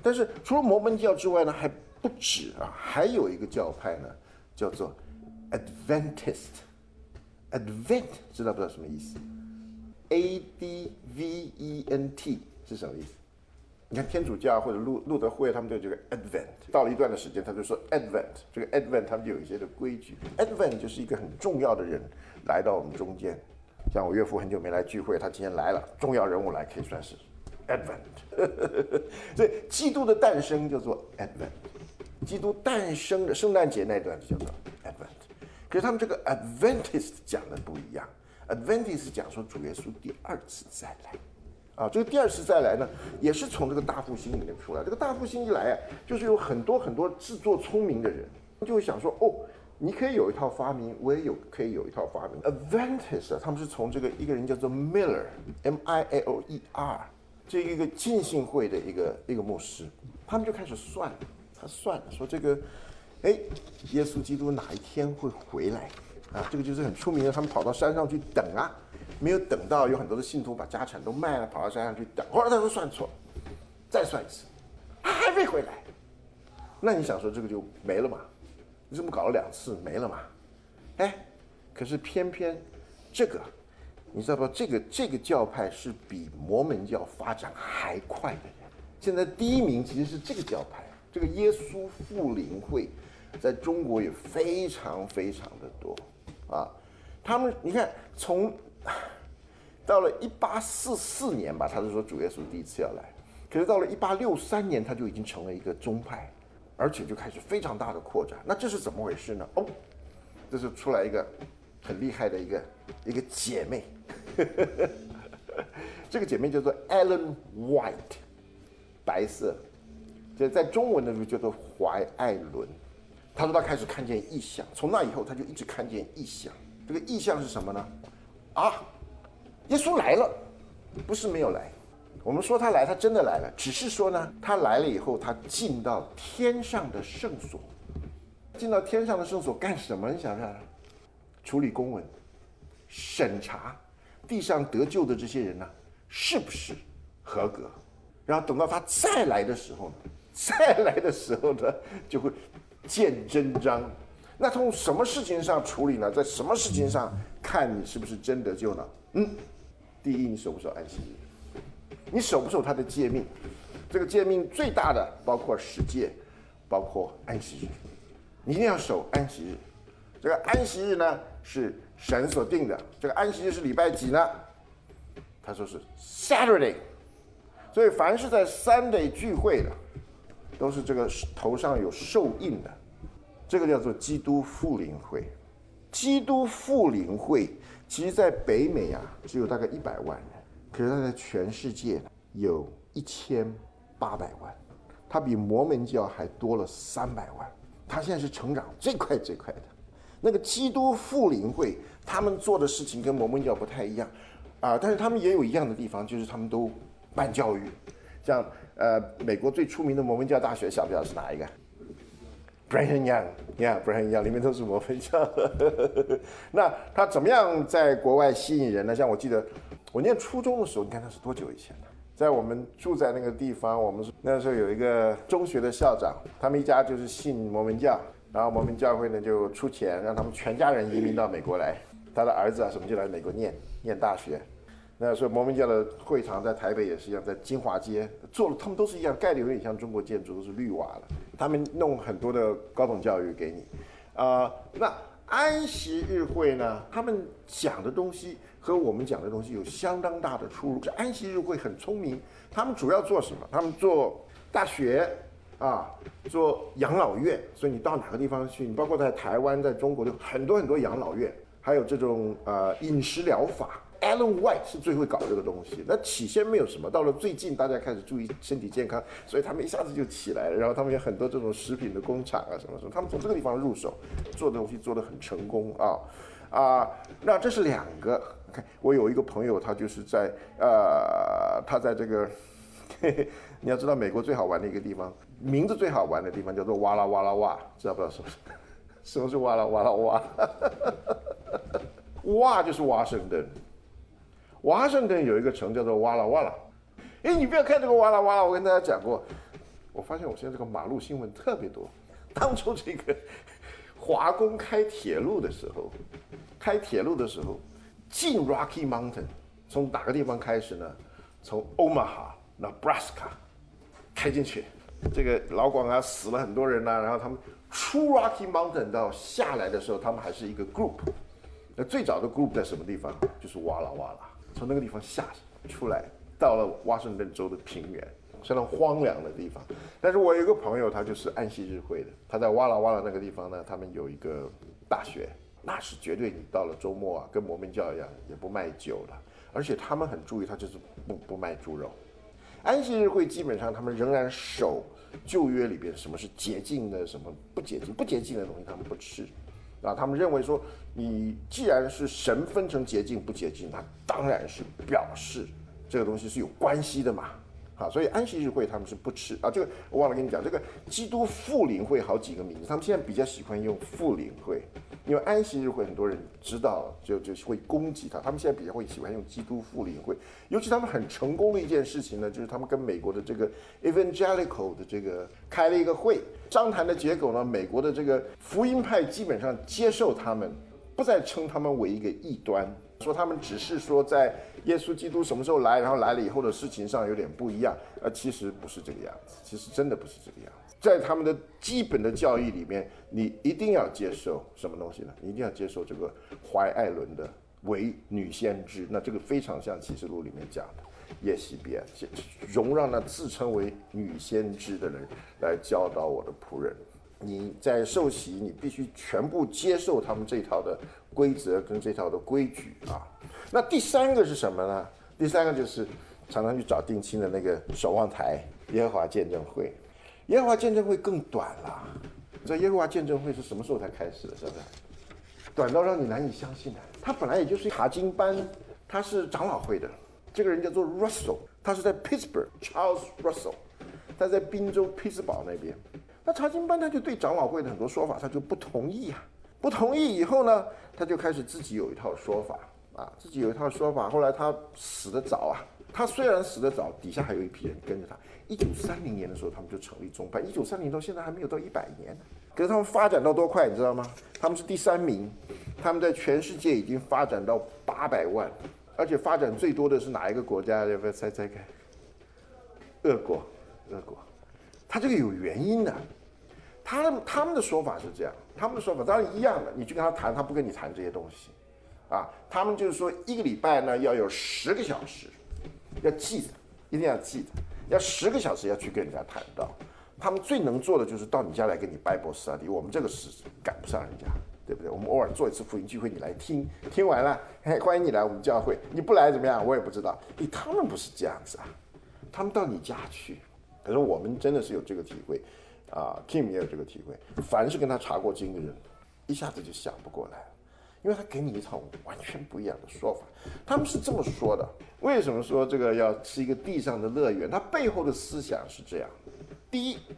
但是除了摩门教之外呢，还不止啊，还有一个教派呢，叫做 Adventist。Advent 知道不知道什么意思？Advent 是什么意思？你看天主教或者路德会，他们就这个 Advent， 到了一段的时间，他就说 Advent， 这个 Advent 他们就有一些的规矩。Advent 就是一个很重要的人来到我们中间，像我岳父很久没来聚会，他今天来了，重要人物来可以算是 Advent。所以基督的诞生叫做 Advent， 基督诞生的圣诞节那段就叫做 Advent。可是他们这个 Adventist 讲的不一样 ，Adventist 讲说主耶稣第二次再来。这个第二次再来呢，也是从这个大复兴里面出来。这个大复兴一来啊，就是有很多很多自作聪明的人，就会想说，你可以有一套发明，我也可以有一套发明。Adventist 他们是从这个一个人叫做 Miller，M-I-L-L-E-R， 这一个浸信会的一个牧师，他们就开始算，说这个，耶稣基督哪一天会回来啊？这个就是很出名的，他们跑到山上去等啊。没有等到，有很多的信徒把家产都卖了，跑到山上去等。后来他说算错，再算一次，他还没回来。那你想说这个就没了嘛？你怎么搞了2次没了嘛？可是偏偏这个，你知道吧？这个教派是比摩门教发展还快的人。现在第一名其实是这个教派，这个耶稣复临会，在中国也非常非常的多啊。他们你看从到了1844年吧，他是说主耶稣第一次要来，可是到了1863年，他就已经成了一个宗派，而且就开始非常大的扩展。那这是怎么回事呢？这是出来一个很厉害的一个姐妹，这个姐妹叫做 Ellen White， 白色，这在中文的时候叫做怀艾伦。她说她开始看见异象，从那以后她就一直看见异象。这个异象是什么呢？耶稣来了，不是没有来。我们说他来，他真的来了，只是说呢，他来了以后，他进到天上的圣所。进到天上的圣所干什么？你想想，处理公文，审查地上得救的这些人呢，是不是合格？然后等到他再来的时候呢，就会见真章。那从什么事情上处理呢？在什么事情上看你是不是真得救呢？第一，你守不守安息日？你守不守他的诫命？这个诫命最大的包括10诫，包括安息日，你一定要守安息日。这个安息日呢是神所定的，这个安息日是礼拜几呢？他说是 Saturday， 所以凡是在 Sunday 聚会的，都是这个头上有兽印的。这个叫做基督复临会。基督复临会其实在北美啊只有大概100万人，可是它在全世界有1800万，它比摩门教还多了300万。它现在是成长最快的。那个基督复临会他们做的事情跟摩门教不太一样但是他们也有一样的地方，就是他们都办教育。像美国最出名的摩门教大学，晓不晓得是哪一个？Brigham Young，Brigham Young 里面都是摩门教。那他怎么样在国外吸引人呢？像我记得我念初中的时候，你看那是多久以前了？在我们住在那个地方，我们那时候有一个中学的校长，他们一家就是信摩门教，然后摩门教会呢就出钱让他们全家人移民到美国来，他的儿子什么就来美国念大学。那所以摩门教的会场在台北也是一样，在金华街做了，他们都是一样，盖的有点像中国建筑，都是绿瓦了。他们弄很多的高等教育给你，那安息日会呢，他们讲的东西和我们讲的东西有相当大的出入。这安息日会很聪明，他们主要做什么？他们做大学做养老院。所以你到哪个地方去，你包括在台湾、在中国，有很多养老院，还有这种饮食疗法。Ellen White 是最会搞这个东西，那起先没有什么，到了最近大家开始注意身体健康，所以他们一下子就起来了。然后他们有很多这种食品的工厂什么，他们从这个地方入手，做的东西做得很成功那这是2个。我有一个朋友，他就是在他在这个你要知道美国最好玩的一个地方，名字最好玩的地方叫做哇啦哇啦哇，知道不知道什么是哇啦哇啦哇？哇就是华盛顿。华盛顿有一个城叫做哇啦哇啦。你不要看这个哇啦哇啦，我跟大家讲过， 我发现我现在这个马路新闻特别多。当初这个华工开铁路的时候，进 Rocky Mountain， 从哪个地方开始呢？从 Omaha、Nebraska 开进去，这个老广啊死了很多人然后他们出 Rocky Mountain 到下来的时候，他们还是一个 group。那最早的 group 在什么地方？就是哇啦哇啦，从那个地方下出来，到了华盛顿州的平原，相当荒凉的地方。但是我有一个朋友，他就是安息日会的，他在哇啦哇啦那个地方呢，他们有一个大学，那是绝对你到了周末啊，跟摩门教一样，也不卖酒了，而且他们很注意，他就是不卖猪肉。安息日会基本上他们仍然守旧约里边什么是洁净的，什么不洁净的东西他们不吃。他们认为说，你既然是神分成洁净不洁净，那当然是表示这个东西是有关系的嘛。所以安息日会他们是不吃这个我忘了跟你讲，这个基督复临会好几个名字，他们现在比较喜欢用复临会，因为安息日会很多人知道就会攻击他们现在比较会喜欢用基督复临会。尤其他们很成功的一件事情呢，就是他们跟美国的这个 Evangelical 的这个开了一个会，商谈的结果呢，美国的这个福音派基本上接受他们，不再称他们为一个异端，说他们只是说在耶稣基督什么时候来，然后来了以后的事情上有点不一样，其实不是这个样子，其实真的不是这个样子。在他们的基本的教义里面，你一定要接受什么东西呢？你一定要接受这个怀艾伦的为女先知，那这个非常像启示录里面讲的耶西别容让那自称为女先知的人来教导我的仆人。你在受洗，你必须全部接受他们这套的规则跟这套的规矩那第三个是什么呢？第三个就是常常去找定亲的那个守望台耶和华见证会。耶和华见证会更短了，你知道耶和华见证会是什么时候才开始的？是不是？短到让你难以相信的。他本来也就是查经班，他是长老会的，这个人叫做 Russell， 他是在 Pittsburgh Charles Russell， 他在宾州匹兹堡那边。那查经班他就对长老会的很多说法他就不同意不同意以后呢，他就开始自己有一套说法自己有一套说法。后来他死得早他虽然死得早，底下还有一批人跟着他。1930年的时候，他们就成立宗派。1930到现在还没有到100年，可是他们发展到多快，你知道吗？他们是第3名，他们在全世界已经发展到800万，而且发展最多的是哪一个国家？要不要猜猜看？俄国。他这个有原因的。他们的说法是这样，他们的说法当然一样的，你去跟他谈，他不跟你谈这些东西他们就是说1个礼拜呢要有10个小时，要记得，一定要记得，要10个小时要去跟人家谈到。他们最能做的就是到你家来跟你 Bible study， 我们这个是赶不上人家，对不对？我们偶尔做一次福音聚会，你来听，听完了，欢迎你来我们教会，你不来怎么样？我也不知道。他们不是这样子他们到你家去。可是我们真的是有这个体会Kim 也有这个体会，凡是跟他查过经的人，一下子就想不过来了，因为他给你一套完全不一样的说法。他们是这么说的，为什么说这个要是一个地上的乐园？它背后的思想是这样：第一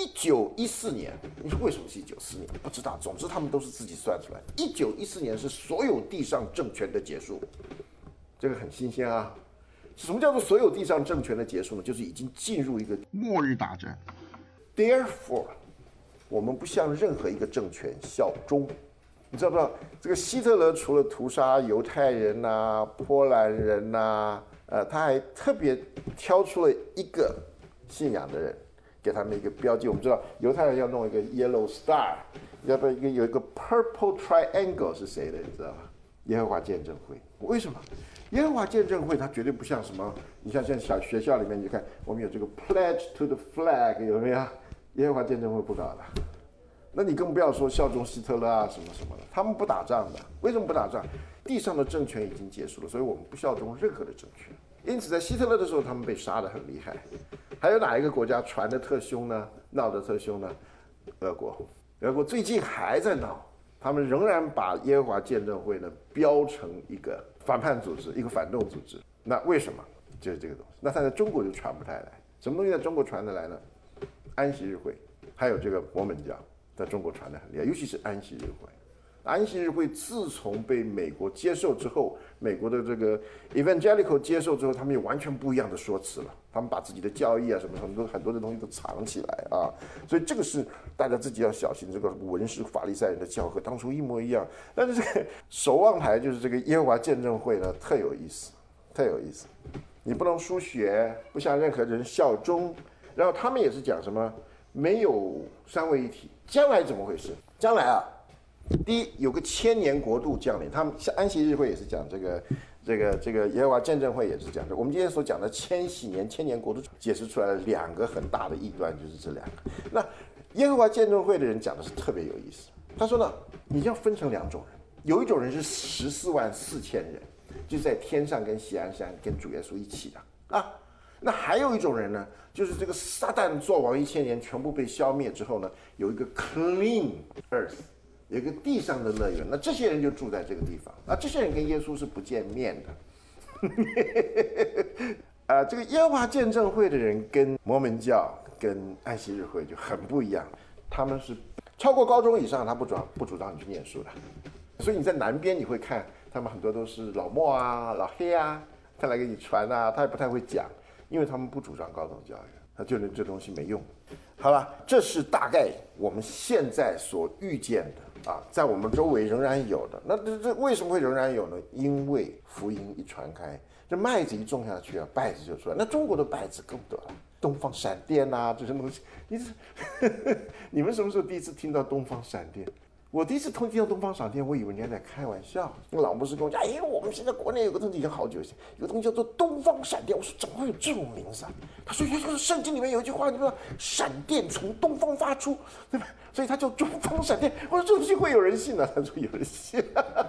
，1914年，你说为什么是1914年？不知道，总之他们都是自己算出来的。1914年是所有地上政权的结束，这个很新鲜什么叫做所有地上政权的结束呢？就是已经进入一个末日大战。Therefore， 我们不向任何一个政权效忠。你知道不知道？这个希特勒除了屠杀犹太人波兰人他还特别挑出了一个信仰的人，给他们一个标记。我们知道犹太人要弄一个 yellow star， 要不然有一个 purple triangle 是谁的？你知道吗？耶和华见证会。为什么？耶和华见证会它绝对不像什么，你像现在小学校里面，你看我们有这个 pledge to the flag， 有没有？耶和华见证会不搞的，那你更不要说效忠希特勒什么什么的，他们不打仗的。为什么不打仗？地上的政权已经结束了，所以我们不效忠任何的政权。因此，在希特勒的时候，他们被杀得很厉害。还有哪一个国家传得特凶呢？闹得特凶呢？俄国。俄国最近还在闹，他们仍然把耶和华见证会呢标成一个反叛组织，一个反动组织。那为什么？就是这个东西。那它在中国就传不太来。什么东西在中国传得来呢？安息日会，还有这个摩门教，在中国传得很厉害，尤其是安息日会。 安息日会自从被美国接受之后，美国的这个 evangelical 接受之后，他们有完全不一样的说辞了。他们把自己的教义啊什么很多的东西都藏起来啊，所以这个是大家自己要小心。这个文士法利赛人的教和当初一模一样，但是这个守望台就是这个耶和华见证会呢，特有意思，特有意思。你不能输血，不向任何人效忠，然后他们也是讲什么没有三位一体，将来怎么回事？将来啊。第一，有个千年国度降临，他们像安息日会也是讲这个耶和华见证会也是讲的。我们今天所讲的千禧年、千年国度解释出来了两个很大的异端，就是这两个。那耶和华见证会的人讲的是特别有意思，他说呢，你要分成两种人，有一种人是144000人，就在天上跟锡安山跟主耶稣一起的啊。那还有一种人呢，就是这个撒旦作王1000年全部被消灭之后呢，有一个 clean earth。有一个地上的乐园，那这些人就住在这个地方，这些人跟耶稣是不见面的。这个耶和华见证会的人跟摩门教、跟安息日会就很不一样，他们是超过高中以上，他不主张你去念书的。所以你在南边你会看，他们很多都是老莫啊、老黑啊，他来给你传啊，他也不太会讲，因为他们不主张高等教育，他觉得这东西没用。好了，这是大概我们现在所遇见的。在我们周围仍然有的，那这为什么会仍然有呢？因为福音一传开，这麦子一种下去啊，稗子就出来。那中国的稗子更不得了，东方闪电啊这些东西，你们什么时候第一次听到东方闪电？我第一次听到东方闪电，我以为人家在开玩笑。那老牧师跟我讲，我们现在国内有个东西已经好久，有个东西叫做东方闪电。我说怎么会有这种名字啊？他说圣经里面有一句话，你说闪电从东方发出，对吧？所以他叫东方闪电。我说这东西会有人信啊？他说有人信。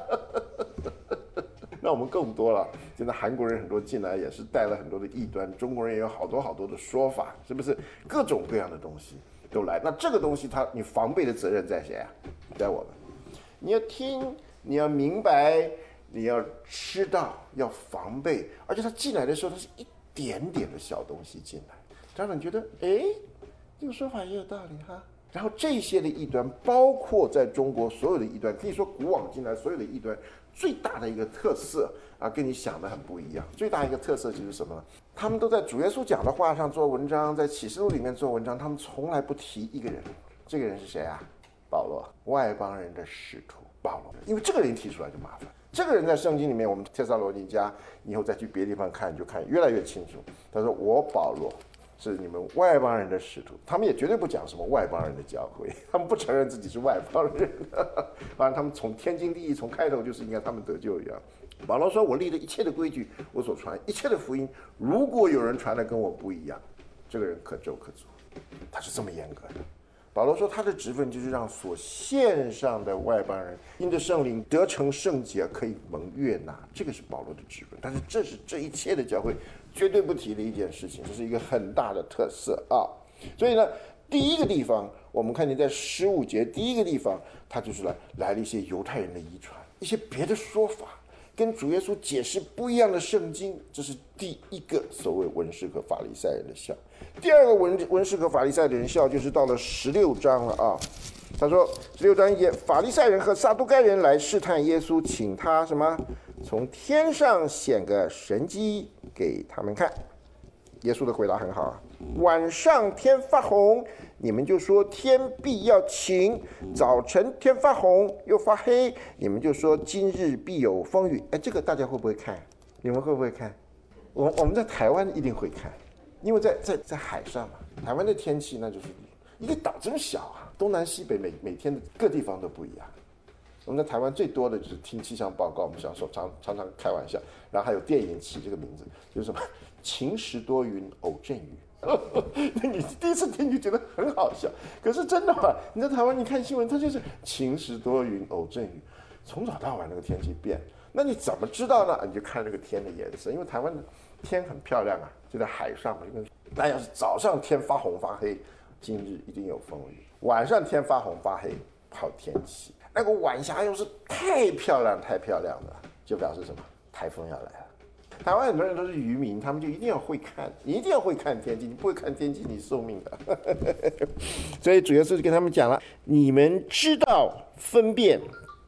那我们更多了，现在韩国人很多进来也是带了很多的异端，中国人也有好多的说法，是不是？各种各样的东西都来。那这个东西你防备的责任在谁啊？在我们。你要听，你要明白，你要知道，要防备。而且他进来的时候，他是一点点的小东西进来，让人觉得，这个说法也有道理哈。然后这些的异端，包括在中国所有的异端，可以说古往今来所有的异端，最大的一个特色啊，跟你想的很不一样。最大一个特色就是什么呢？他们都在主耶稣讲的话上做文章，在启示录里面做文章，他们从来不提一个人。这个人是谁啊？保罗，外邦人的使徒保罗。因为这个人提出来就麻烦。这个人在圣经里面，我们帖撒罗尼迦以后再去别的地方看，就看越来越清楚。他说：“我保罗是你们外邦人的使徒。”他们也绝对不讲什么外邦人的教会，他们不承认自己是外邦人。反正他们从天经地义，从开头就是应该他们得救一样。保罗说：“我立了一切的规矩，我所传一切的福音，如果有人传的跟我不一样，这个人可咒可诅。”他是这么严格的。保罗说他的职分就是让所献上的外邦人因着圣灵得成圣洁，可以蒙悦纳，这个是保罗的职分。但是这是这一切的教会绝对不提的一件事情，这是一个很大的特色啊。所以呢，第一个地方我们看见在15节第一个地方，他就是来了一些犹太人的遗传，一些别的说法，跟主耶稣解释不一样的圣经，这是第一个所谓文士和法利赛人的笑。第二个文士和法利赛人笑，就是到了16章了啊。他说16章1节，法利赛人和撒都该人来试探耶稣，请他什么？从天上显个神迹给他们看。耶稣的回答很好啊，晚上天发红，你们就说天必要晴；早晨天发红又发黑，你们就说今日必有风雨。这个大家会不会看？你们会不会看？我们在台湾一定会看，因为在海上嘛，台湾的天气那就是一个岛这么小啊，东南西北每天的各地方都不一样。我们在台湾最多的就是听气象报告，我们小时候常常开玩笑，然后还有电影起这个名字，就是什么晴时多云偶阵雨。那你第一次听就觉得很好笑，可是真的嘛，你在台湾你看新闻，它就是晴时多云偶阵雨，从早到晚那个天气变。那你怎么知道呢？你就看这个天的颜色，因为台湾的天很漂亮啊，就在海上嘛。那要是早上天发红发黑，今日一定有风雨；晚上天发红发黑，好天气。那个晚霞又是太漂亮了，就表示什么？台风要来了。台湾很多人都是渔民，他们就一定要会看，你一定要会看天气，你不会看天气，你寿命的。所以主耶稣就跟他们讲了：你们知道分辨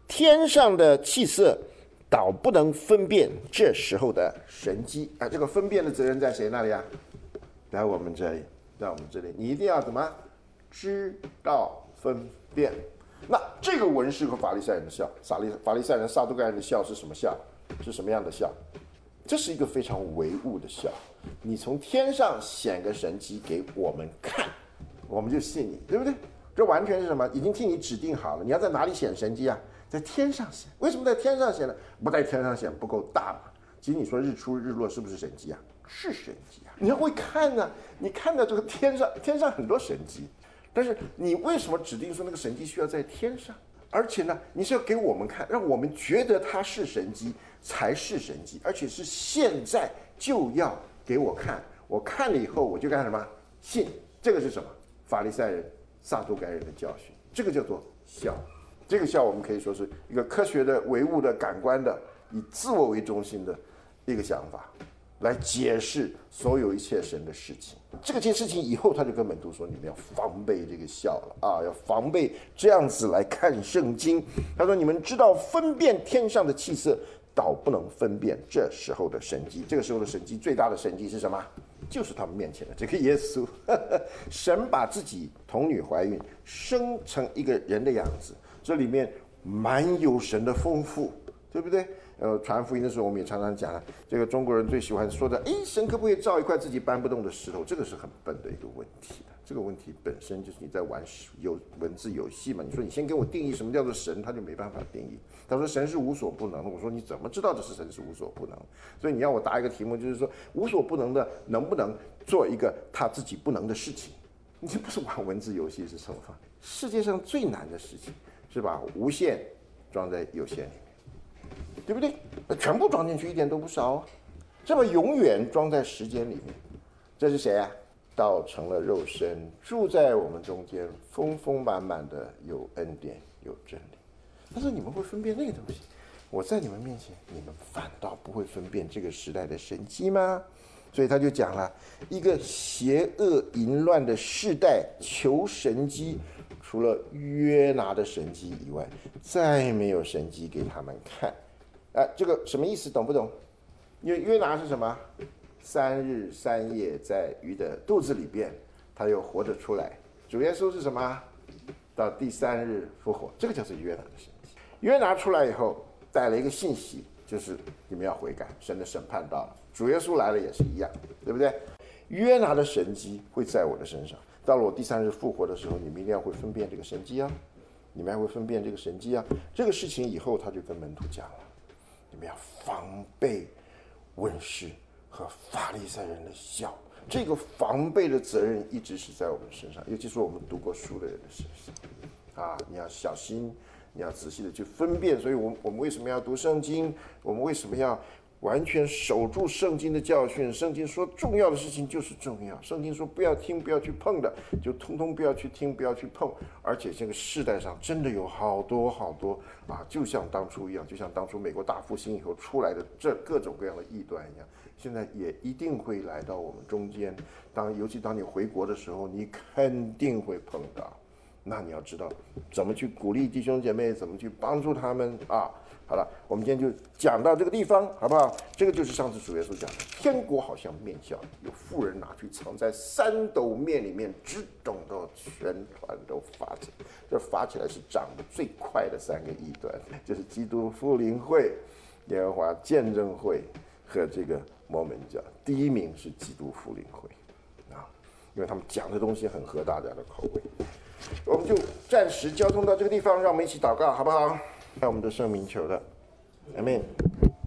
天上的气色，倒不能分辨这时候的神机。这个分辨的责任在谁那里啊？在我们这里，在我们这里，你一定要怎么知道分辨？那这个文士和法利赛人的笑，法利赛人、撒都该人的笑是什么笑？是什么样的笑？这是一个非常唯物的笑。你从天上显个神迹给我们看，我们就信你，对不对？这完全是什么？已经替你指定好了，你要在哪里显神迹啊？在天上显。为什么在天上显呢？不在天上显不够大嘛？其实你说日出日落是不是神迹啊？是神迹啊！你要会看啊，你看到这个天上很多神迹，但是你为什么指定说那个神迹需要在天上？而且呢，你是要给我们看，让我们觉得它是神迹才是神迹，而且是现在就要给我看。我看了以后，我就干什么？信。这个是什么？法利赛人、撒都该人的教训，这个叫做笑。这个笑我们可以说是一个科学的、唯物的、感官的，以自我为中心的一个想法，来解释所有一切神的事情。这件事情以后，他就跟门徒说：“你们要防备这个笑了啊，要防备这样子来看圣经。”他说：“你们知道分辨天上的气色，倒不能分辨这时候的神迹。这个时候的神迹，最大的神迹是什么？就是他们面前的这个耶稣。神把自己童女怀孕，生成一个人的样子，这里面蛮有神的丰富，对不对？传福音的时候，我们也常常讲了，这个中国人最喜欢说的，神可不可以造一块自己搬不动的石头？这个是很笨的一个问题的。这个问题本身就是你在玩文字游戏嘛。你说你先给我定义什么叫做神，他就没办法定义。他说神是无所不能的，我说你怎么知道这是神是无所不能？所以你要我答一个题目，就是说无所不能的能不能做一个他自己不能的事情？你这不是玩文字游戏是什么？世界上最难的事情是把无限装在有限里面。对不对？全部装进去一点都不少啊！这么永远装在时间里面，这是谁啊？道成了肉身，住在我们中间，丰丰满满的有恩典有真理。他说：“你们会分辨那个东西，我在你们面前，你们反倒不会分辨这个时代的神迹吗？”所以他就讲了，一个邪恶淫乱的世代求神迹，除了约拿的神迹以外，再没有神迹给他们看。这个什么意思？懂不懂？因为约拿是什么？3日3夜在鱼的肚子里边，他又活着出来。主耶稣是什么？到第3日复活，这个就是约拿的神迹。约拿出来以后，带了一个信息，就是你们要悔改，神的审判到了。主耶稣来了也是一样，对不对？约拿的神迹会在我的身上，到了我第3日复活的时候，你们一定要会分辨这个神迹啊！你们还会分辨这个神迹啊！这个事情以后他就跟门徒讲了。你们要防备文士和法利赛人的笑，这个防备的责任一直是在我们身上，尤其是我们读过书的人的身上。你要小心，你要仔细的去分辨。所以我们为什么要读圣经？我们为什么要完全守住圣经的教训？圣经说重要的事情就是重要，圣经说不要听不要去碰的，就通通不要去听不要去碰。而且这个世代上真的有好多好多就像当初一样，就像当初美国大复兴以后出来的这各种各样的异端一样，现在也一定会来到我们中间。尤其当你回国的时候，你肯定会碰到。那你要知道怎么去鼓励弟兄姐妹，怎么去帮助他们啊。好了，我们今天就讲到这个地方，好不好？这个就是上次主耶稣讲的，天国好像面笑，有妇人拿去藏在3斗面里面，只等到全团都发起来。这发起来是长得最快的3个异端，就是基督复临会、耶和华见证会和这个摩门教。第1名是基督复临会因为他们讲的东西很合大家的口味。我们就暂时交通到这个地方，让我们一起祷告，好不好？在我们的圣名求的，阿们。